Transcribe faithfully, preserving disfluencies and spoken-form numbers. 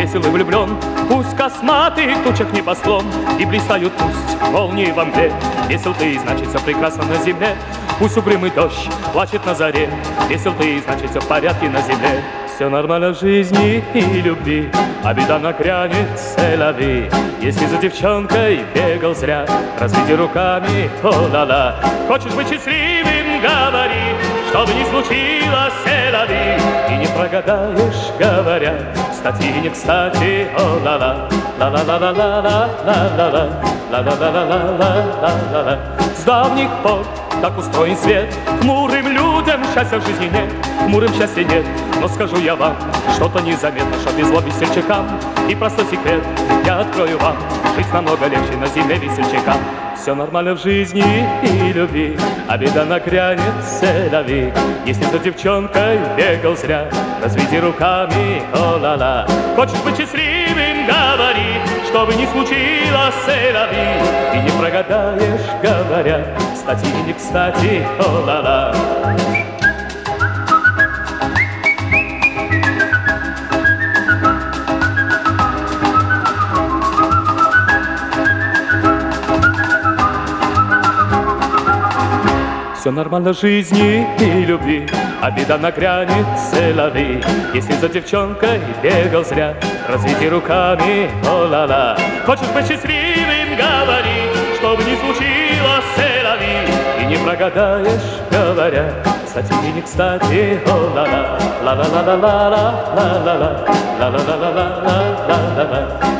весел и влюблен. Пусть косматый тучек небосклон и блистают пусть молнии во мгле. Весел ты, значит, все прекрасно на земле. Пусть угрюмый дождь плачет на заре. Весел ты, значит, все в порядке на земле. Все нормально в жизни и любви, а беда нагрянет, селави. Если за девчонкой бегал зря, разведи руками, о-ла-ла. Хочешь быть счастливым, говори, что бы ни случилось, селави. И не прогадаешь, говоря, кстати и не кстати, о-ла-ла. Ла-ла-ла-ла-ла-ла-ла-ла, ла-ла-ла-ла-ла-ла-ла. С давних пор так устроен свет, хмурым людям счастья в жизни нет, хмурым счастья нет. Но скажу я вам, что-то незаметно, что без зло весельчакам. И простой секрет я открою вам, жить намного легче на земле весельчакам. Все нормально в жизни и любви, а беда нагрянет, селави. Если за девчонкой бегал зря, разведи руками, о-ла-ла. Хочешь быть счастливым, говори, что бы ни случилось, селави. И не прогадаешь, говоря, кстати и не кстати, о-ла-ла. Все нормально в жизни и любви, а беда нагрянет, селави. Если за девчонкой бегал зря, разведи руками, о-ла-ла. Хочешь быть счастливым, говори, что бы ни случилось, селави. И не прогадаешь, говоря, кстати и не кстати, о-ла-ла. Ла-ла-ла-ла-ла-ла-ла-ла, ла-ла-ла-ла-ла-ла-ла-ла.